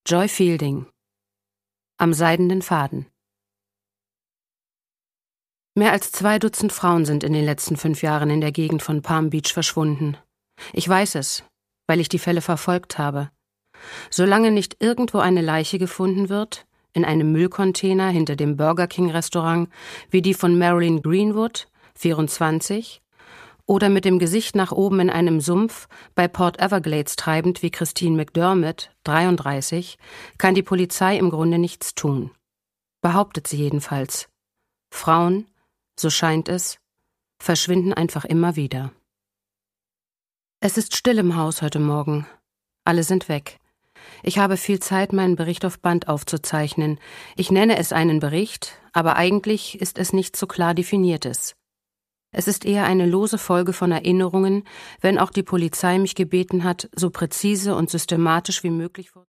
Joy Fielding. Am seidenen Faden. Mehr als 2 Dutzend Frauen sind in den letzten 5 Jahren in der Gegend von Palm Beach verschwunden. Ich weiß es, weil ich die Fälle verfolgt habe. Solange nicht irgendwo eine Leiche gefunden wird, in einem Müllcontainer hinter dem Burger King Restaurant, wie die von Marilyn Greenwood, 24, oder mit dem Gesicht nach oben in einem Sumpf bei Port Everglades treibend wie Christine McDermott, 33, kann die Polizei im Grunde nichts tun. Behauptet sie jedenfalls. Frauen, so scheint es, verschwinden einfach immer wieder. Es ist still im Haus heute Morgen. Alle sind weg. Ich habe viel Zeit, meinen Bericht auf Band aufzuzeichnen. Ich nenne es einen Bericht, aber eigentlich ist es nichts so klar Definiertes. Es ist eher eine lose Folge von Erinnerungen, wenn auch die Polizei mich gebeten hat, so präzise und systematisch wie möglich